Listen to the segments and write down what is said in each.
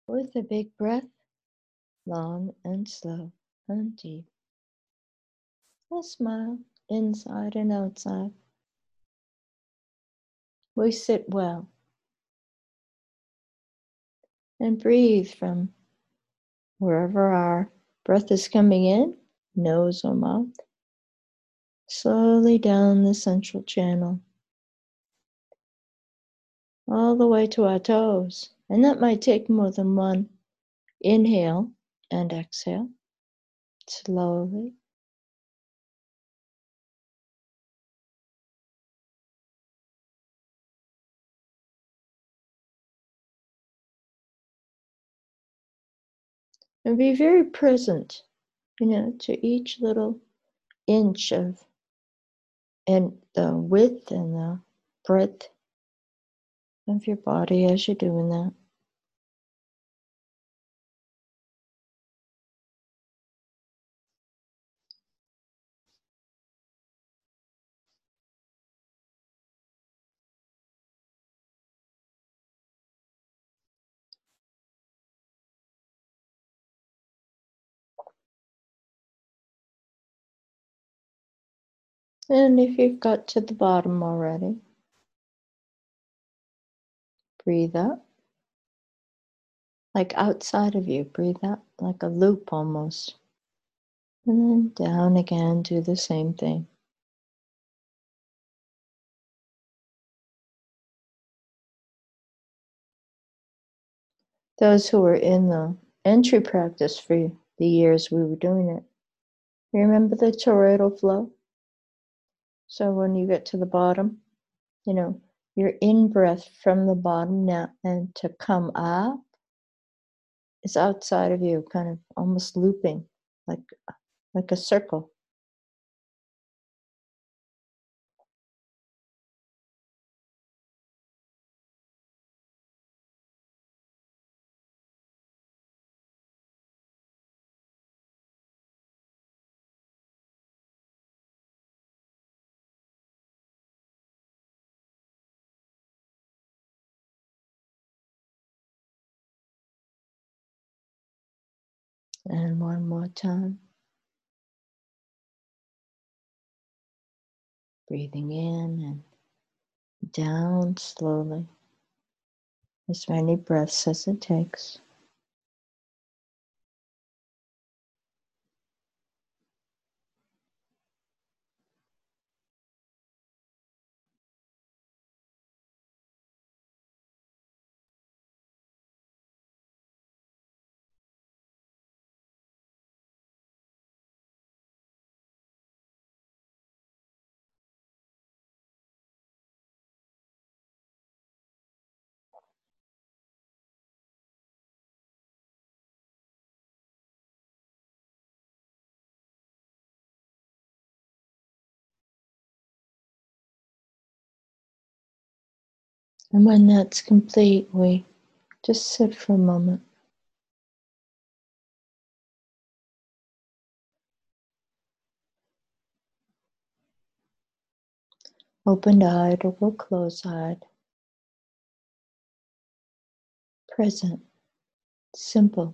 With a big breath, long and slow and deep. A smile inside and outside. We sit well and breathe from wherever our breath is coming in, nose or mouth, slowly down the central channel, all the way to our toes. And that might take more than one inhale and exhale, slowly. And be very present, to each little inch of and the width and the breadth of your body as you're doing that. And if you've got to the bottom already, breathe up. Like outside of you, breathe out like a loop almost. And then down again, do the same thing. Those who were in the entry practice for the years we were doing it, remember the toroidal flow? So when you get to the bottom, your in-breath from the bottom now and to come up is outside of you, kind of almost looping, like a circle. And one more time. Breathing in and down slowly. As many breaths as it takes. And when that's complete, we just sit for a moment. Open-eyed or closed-eyed. Present. Simple.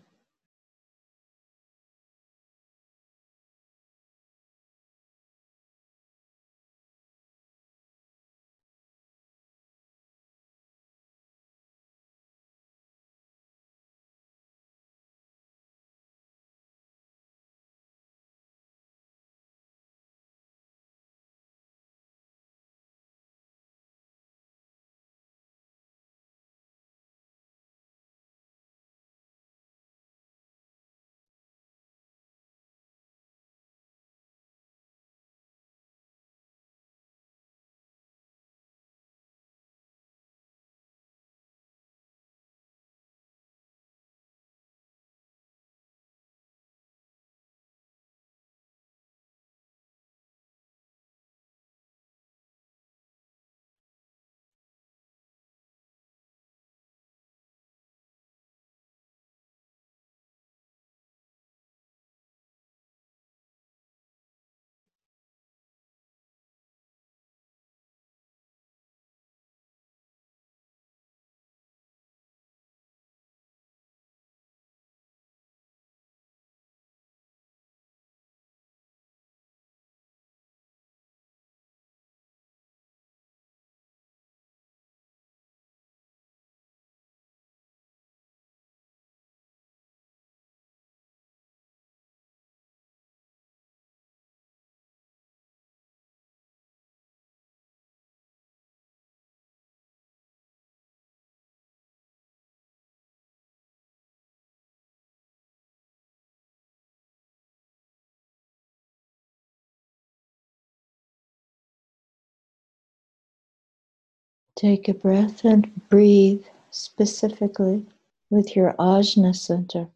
Take a breath and breathe specifically with your Ajna center.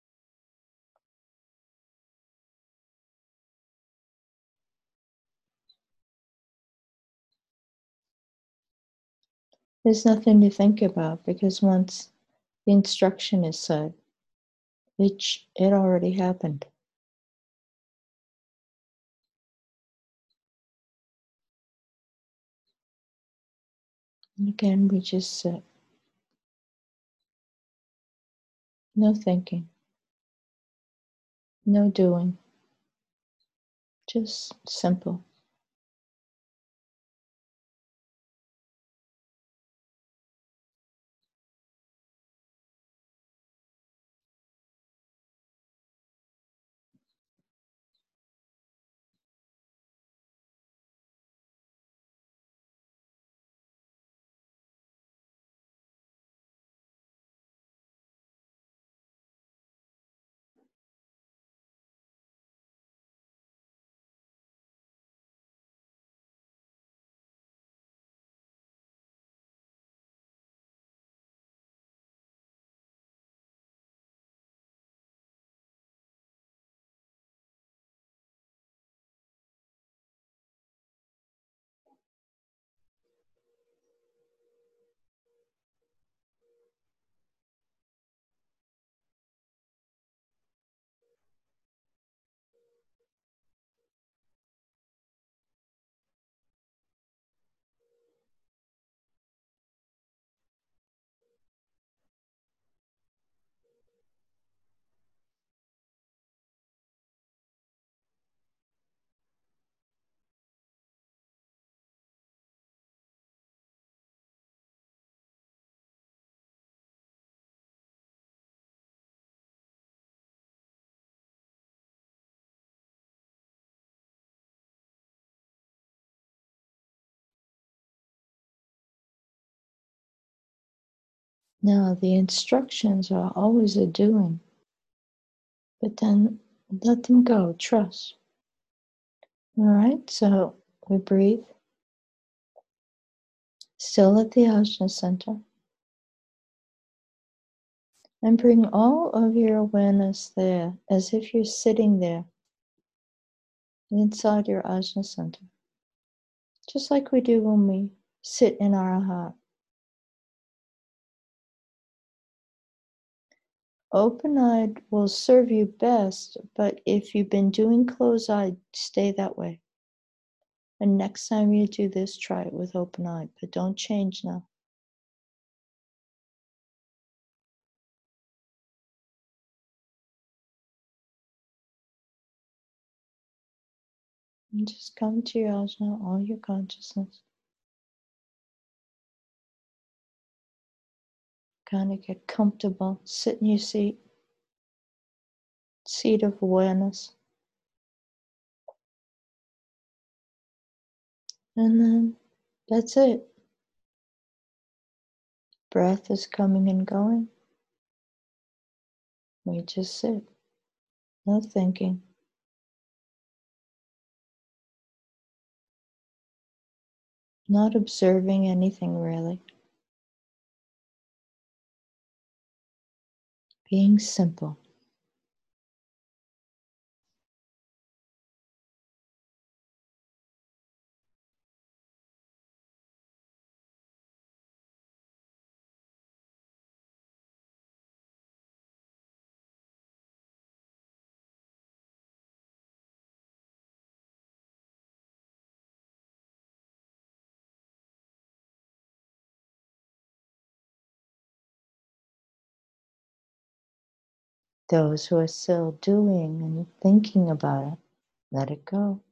There's nothing to think about because once the instruction is said, it already happened. And again, we just sit. No thinking, no doing, just simple. Now, the instructions are always a doing, but then let them go, trust. All right, so we breathe, still at the Ajna center, and bring all of your awareness there as if you're sitting there inside your Ajna center, just like we do when we sit in our heart. Open-eyed will serve you best, but if you've been doing closed-eyed, stay that way. And next time you do this, try it with open-eyed, but don't change now. And just come to your Ajna, all your consciousness. Kind of get comfortable, sit in your seat of awareness. And then that's it. Breath is coming and going. We just sit, no thinking. Not observing anything really. Being simple. Those who are still doing and thinking about it, let it go.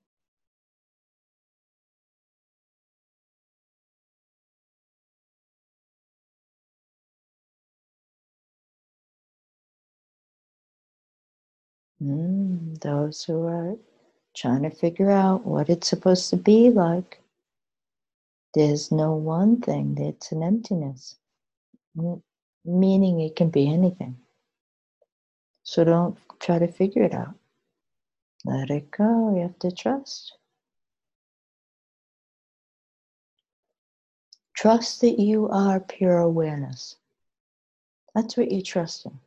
Those who are trying to figure out what it's supposed to be like, there's no one thing, it's an emptiness, meaning it can be anything. So don't try to figure it out. Let it go, you have to trust. Trust that you are pure awareness. That's what you're trusting.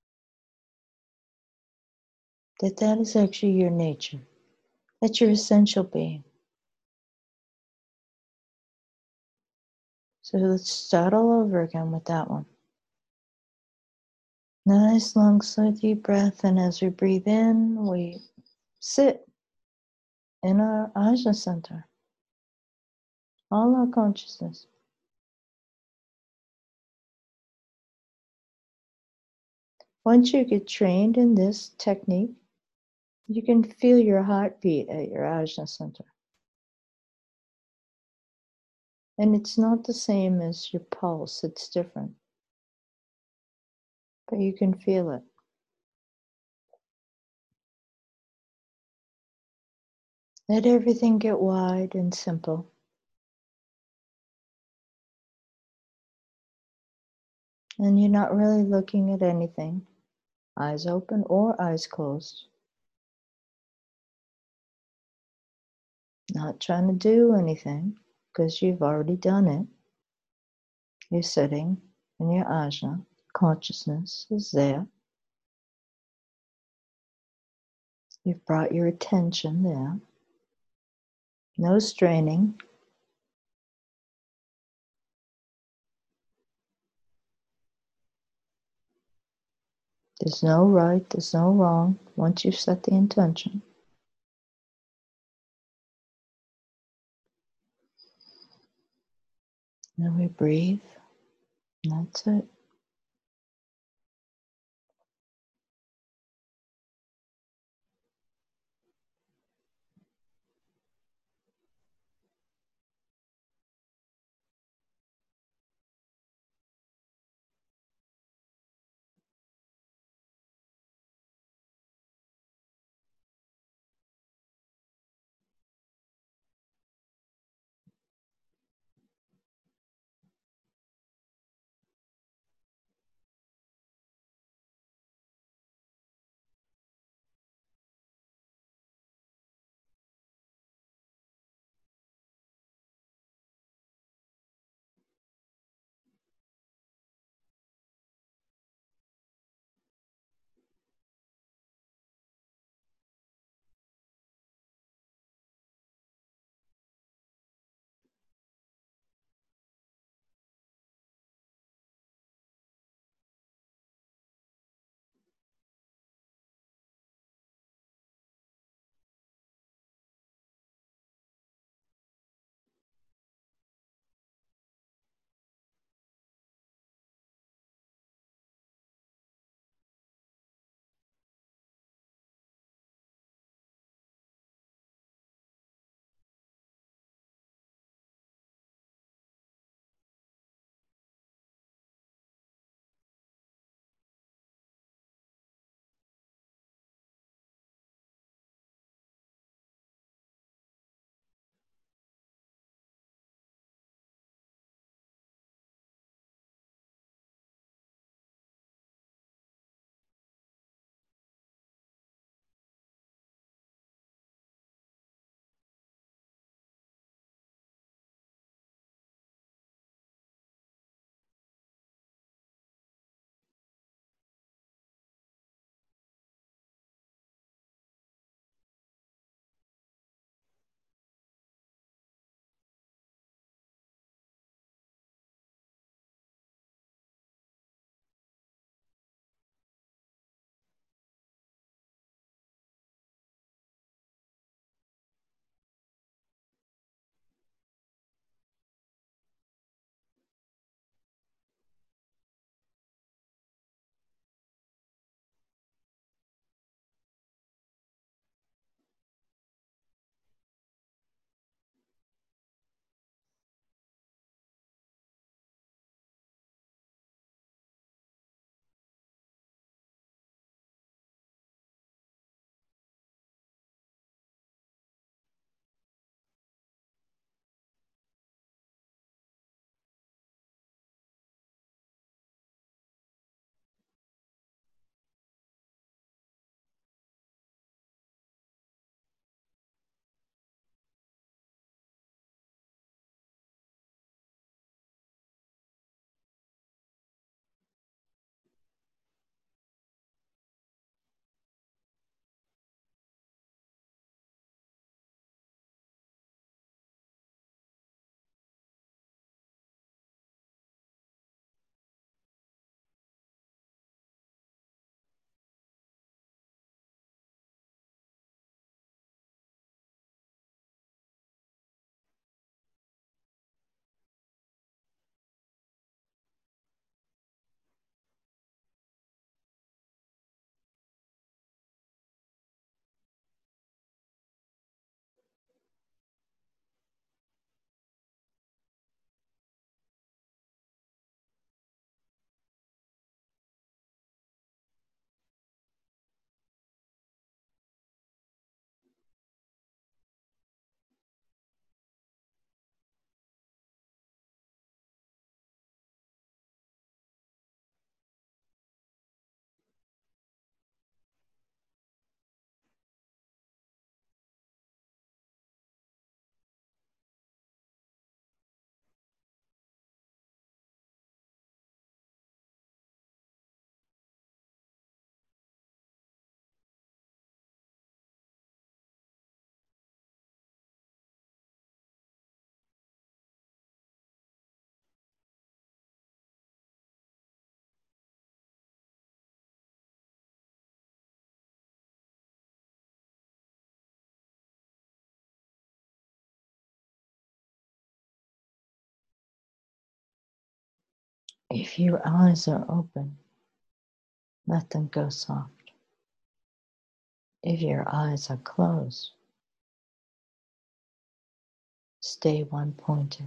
That is actually your nature. That's your essential being. So let's start all over again with that one. Nice, long, slow, deep breath. And as we breathe in, we sit in our Ajna center, all our consciousness. Once you get trained in this technique, you can feel your heartbeat at your Ajna center. And it's not the same as your pulse, it's different. But you can feel it. Let everything get wide and simple. And you're not really looking at anything, eyes open or eyes closed. Not trying to do anything, because you've already done it. You're sitting in your ajna. Consciousness is there. You've brought your attention there. No straining. There's no right, there's no wrong once you've set the intention. Then we breathe, and that's it. If your eyes are open, let them go soft. If your eyes are closed, stay one-pointed.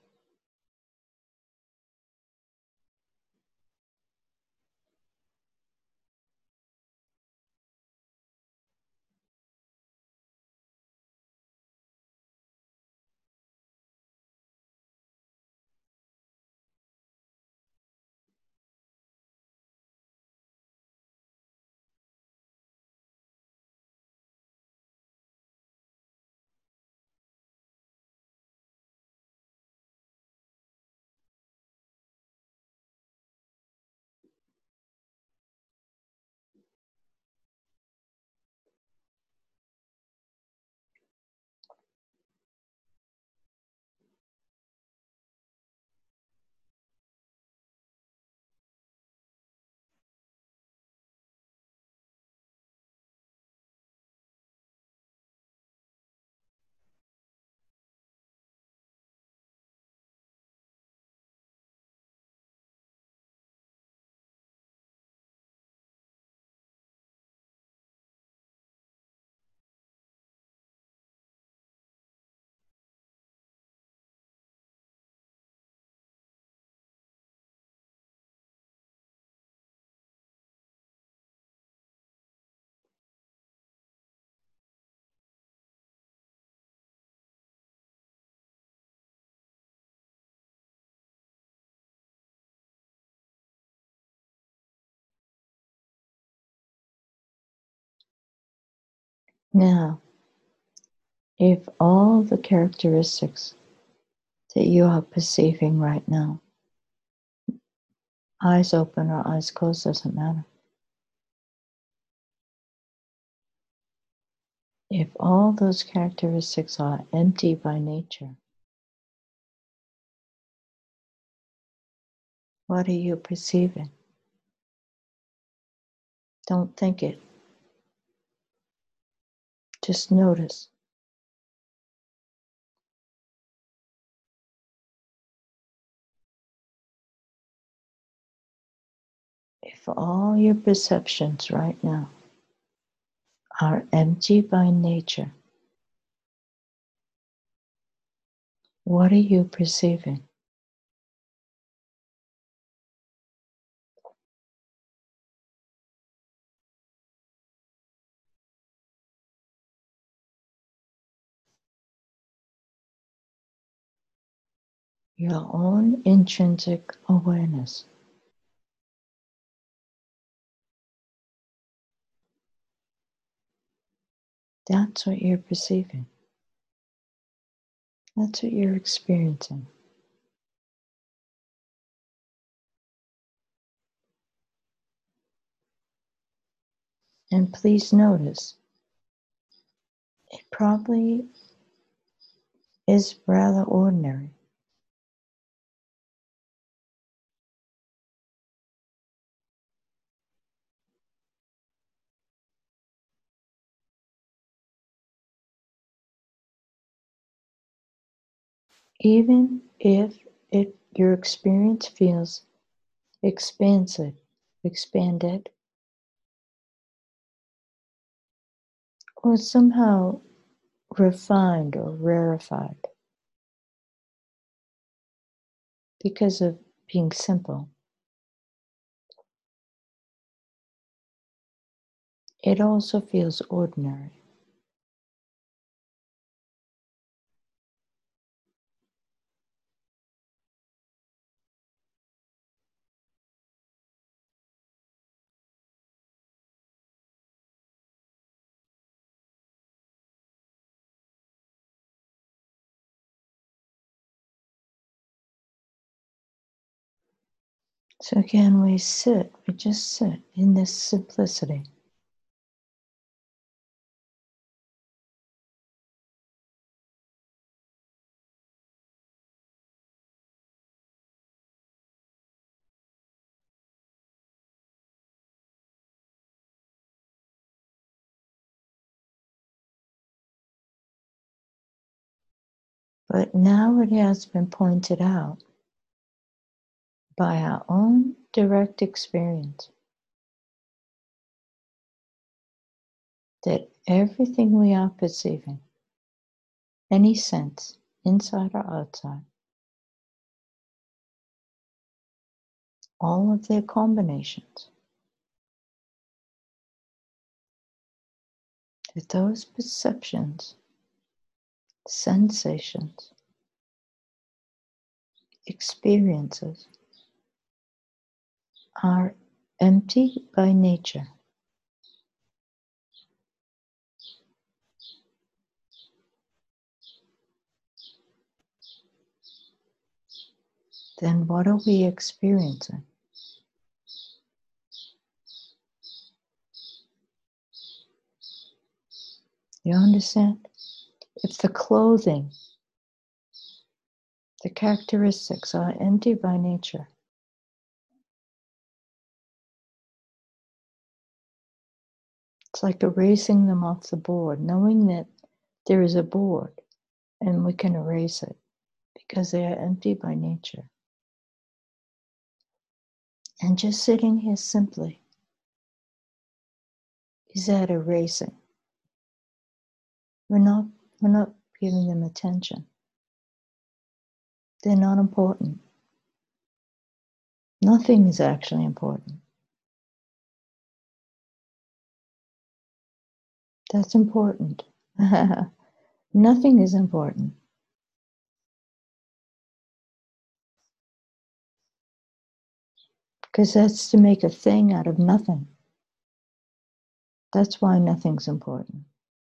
Now, if all the characteristics that you are perceiving right now, eyes open or eyes closed, doesn't matter. If all those characteristics are empty by nature, what are you perceiving? Don't think it. Just notice. If all your perceptions right now are empty by nature, what are you perceiving? Your own intrinsic awareness. That's what you're perceiving. That's what you're experiencing. And please notice, it probably is rather ordinary. Even if your experience feels expansive, expanded, or somehow refined or rarefied because of being simple, it also feels ordinary. So again, we just sit in this simplicity. But now it has been pointed out by our own direct experience that everything we are perceiving, any sense, inside or outside, all of their combinations, that those perceptions, sensations, experiences are empty by nature. Then what are we experiencing? You understand? If the clothing, the characteristics are empty by nature, it's like erasing them off the board, knowing that there is a board and we can erase it because they are empty by nature. And just sitting here simply is that erasing. We're not giving them attention. They're not important. Nothing is actually important. That's important. Nothing is important. Because that's to make a thing out of nothing. That's why nothing's important.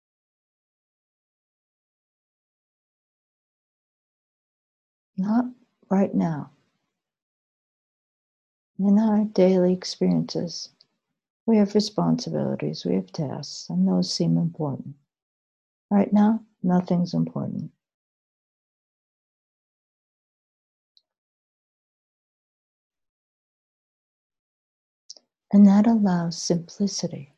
Not right now. In our daily experiences, we have responsibilities, we have tasks, and those seem important. Right now, nothing's important. And that allows simplicity.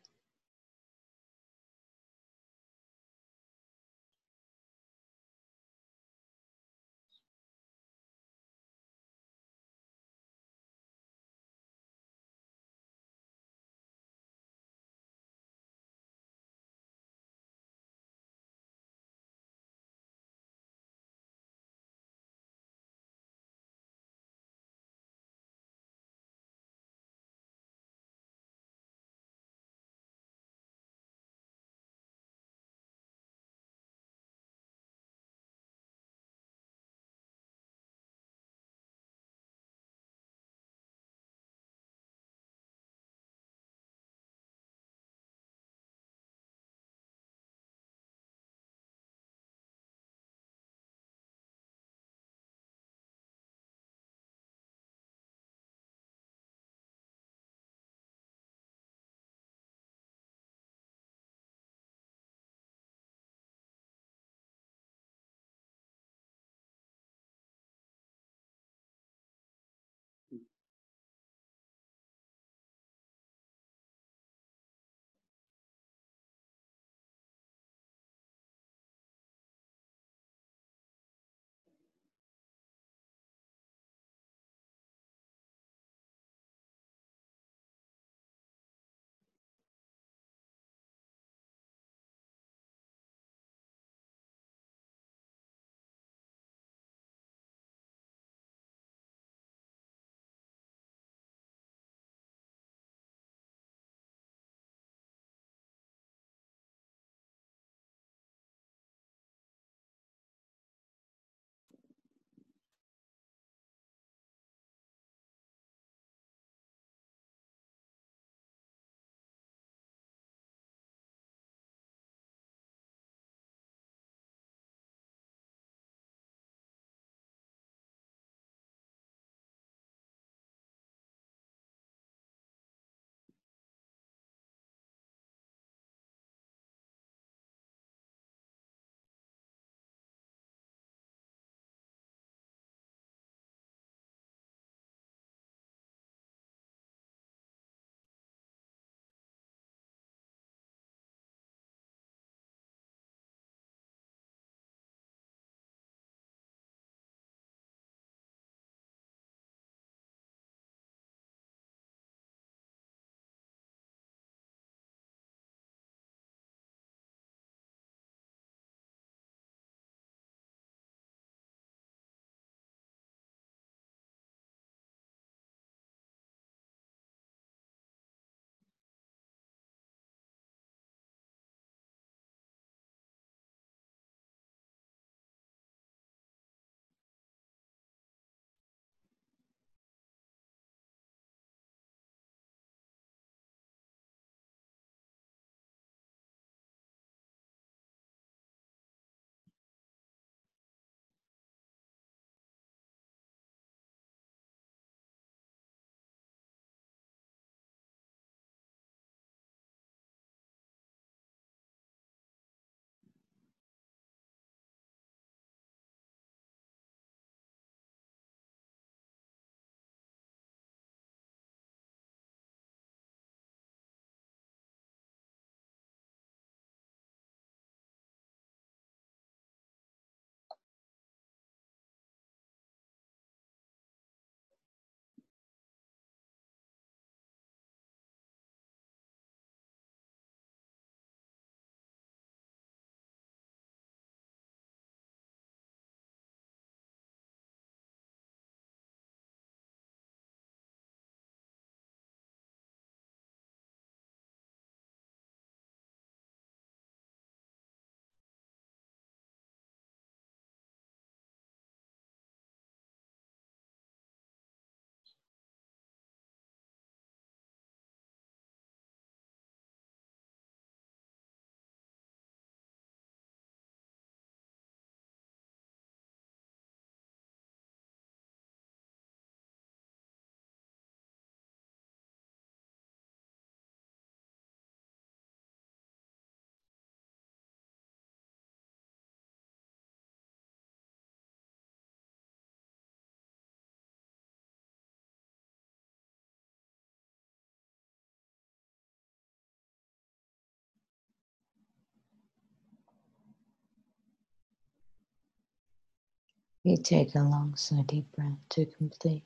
You take a long, slow, deep breath to complete.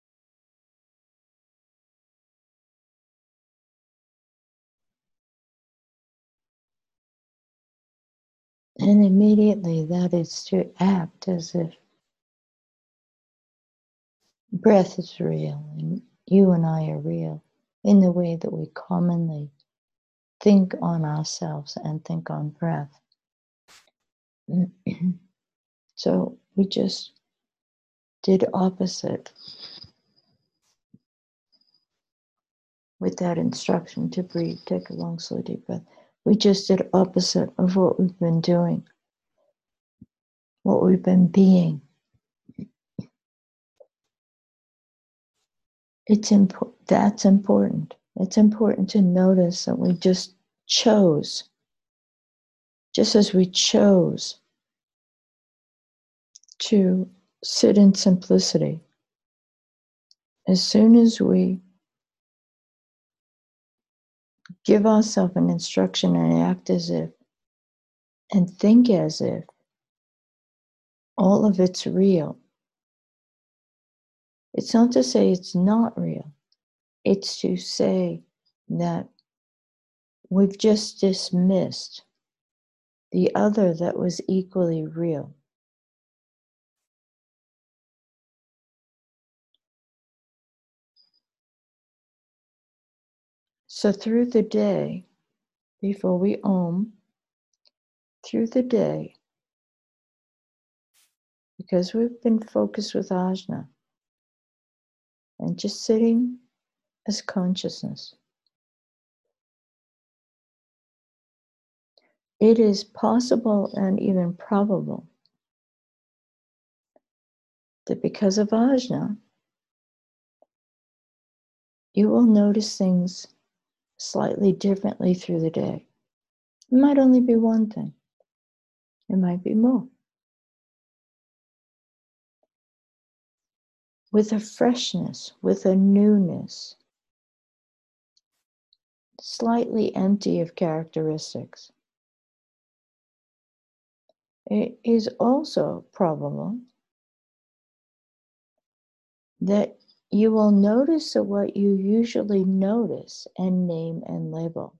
And immediately that is to act as if breath is real and you and I are real in the way that we commonly think on ourselves and think on breath. So we just did opposite with that instruction to breathe, take a long, slow, deep breath. We just did opposite of what we've been doing, what we've been being. That's important. It's important to notice that we just chose, just as we chose to sit in simplicity. As soon as we give ourselves an instruction and act as if, and think as if all of it's real, it's not to say it's not real. It's to say that we've just dismissed the other that was equally real. So through the day, before we Om, through the day, because we've been focused with Ajna and just sitting as consciousness, it is possible and even probable that because of Ajna, you will notice things slightly differently through the day. It might only be one thing. It might be more. With a freshness, with a newness, slightly empty of characteristics. It is also probable that you will notice what you usually notice and name and label.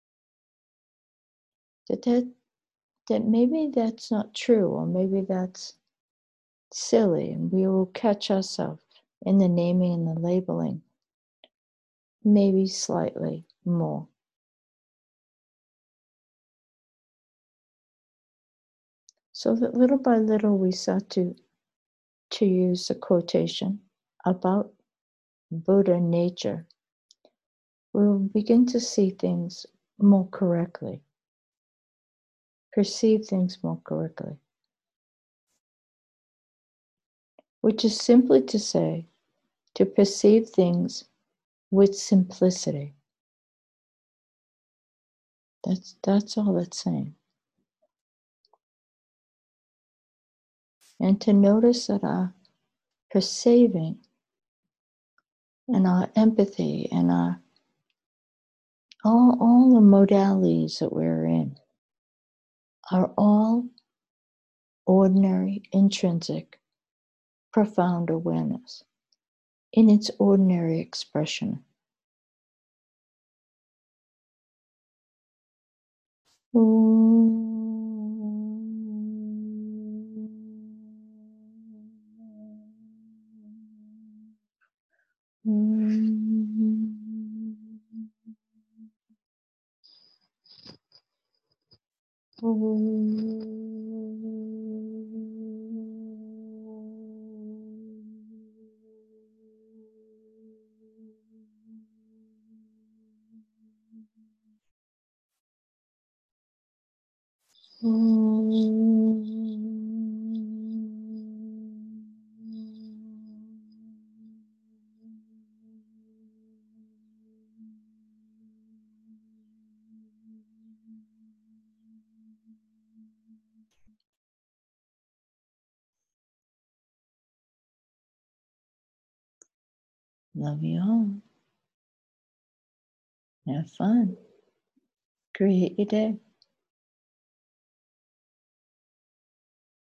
That maybe that's not true, or maybe that's silly, and we will catch ourselves in the naming and the labeling, maybe slightly more. So that little by little we start to use the quotation about Buddha nature, we will begin to see things more correctly, perceive things more correctly, which is simply to say, to perceive things with simplicity. That's all it's saying. And to notice that our perceiving and our empathy and our all the modalities that we're in are all ordinary, intrinsic, profound awareness in its ordinary expression. Love you all. Have fun. Create your day.